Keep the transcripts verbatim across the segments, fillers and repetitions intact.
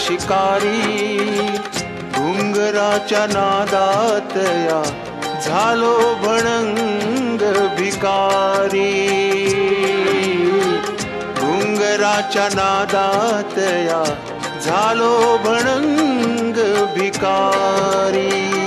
शिकारी घुंगराच्या नादात या झालो भणंग भिकारी घुंगराच्या नादात या झालो भणंग भिकारी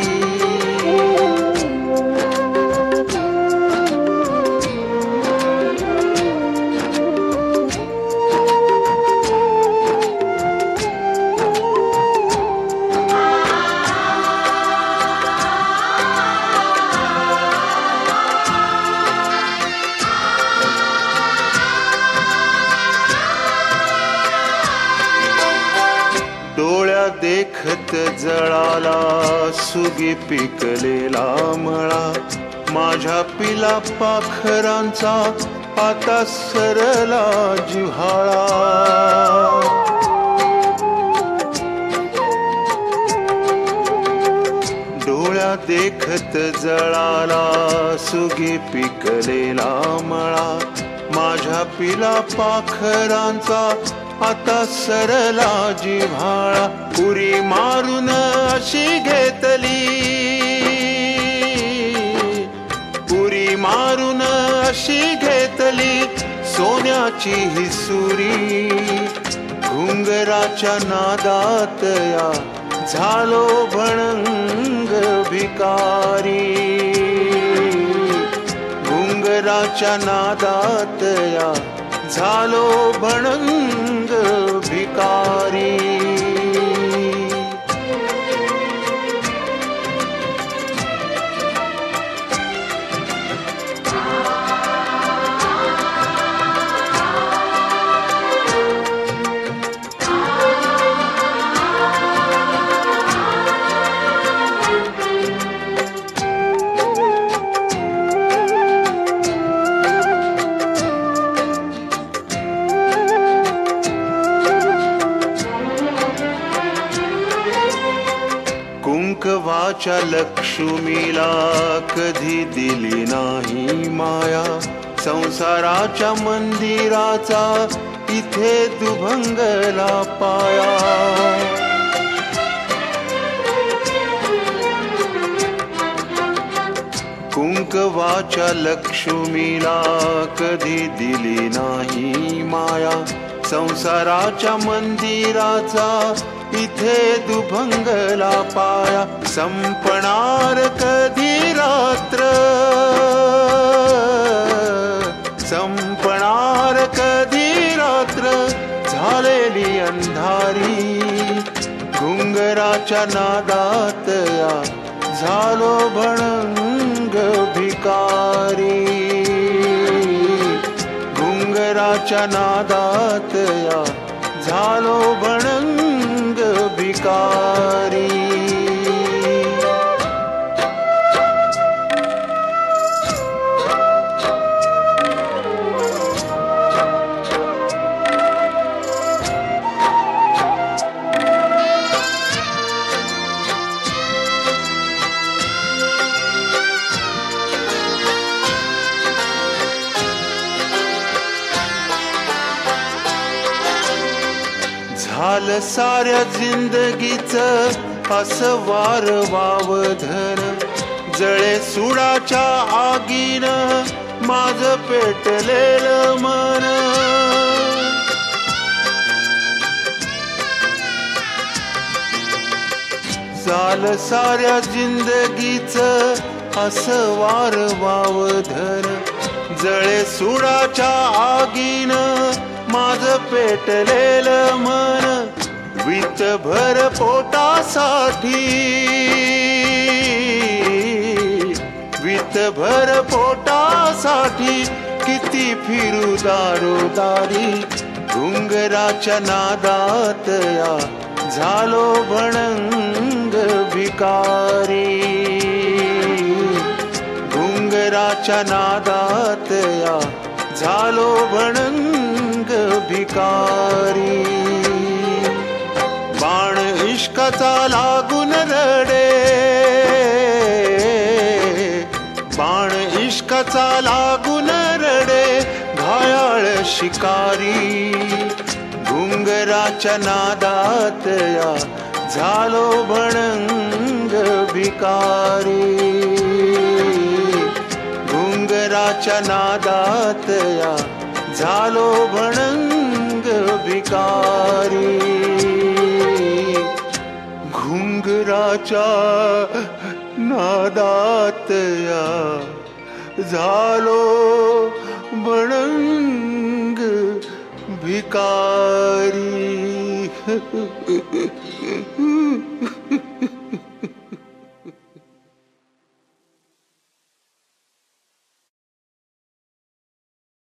देखत जळाला सुगी पिकलेला मळा माझ्या पिला पाखरांचा आता सरला जिव्हाळा डोळ्या देखत जळाला सुगी पिकलेला मळा माझ्या पिला पाखरांचा आता सरला जिव्हाळा उरी मारून अशी घेतली उरी मारून अशी घेतली सोन्याची ही सुरी घुंगराच्या नादात या झालो भणंग भिकारी घुंगराच्या नादात या झालो भणंग भिकारी कुंकवाच्या लक्ष्मीला कधी दिली नाही माया संसाराच्या मंदिराचा इथे दुभंगला पाया कुंकवाच्या लक्ष्मीला कधी दिली नाही माया संसाराच्या मंदिराचा इथे दुभंगला पाया संपणार कधी रात्र संपणार कधी रात्र झालेली अंधारी घुंगराच्या नादात या झालो भणंग भिकारी घुंगराच्या नादात या झालो भणंग भिकारी झालं साऱ्या जिंदगीचं असं वार वावधन जळे सुडाच्या आगीनं माझं पेटलेलं मन झालं साऱ्या जिंदगीचं असं वार वावधन जळे सुडाच्या आगीनं माझं पेटलेलं मन वितभर पोटासाठी वितभर पोटासाठी किती फिरू दारोदारी घुंगराच्या नादात या झालो भणंग भिकारी घुंगराच्या नादात या झालो भणंग भिकारी बाण इश्काचा लागून रडे बाण इश्काचा लागून रडे घायाळ शिकारी घुंगराच्या नादात या झालो भणंग भिकारी. घुंगराच्या नादात या झालो भणंग भिकारी. घुंगराच्या नादात या झालो भणंग भिकारी.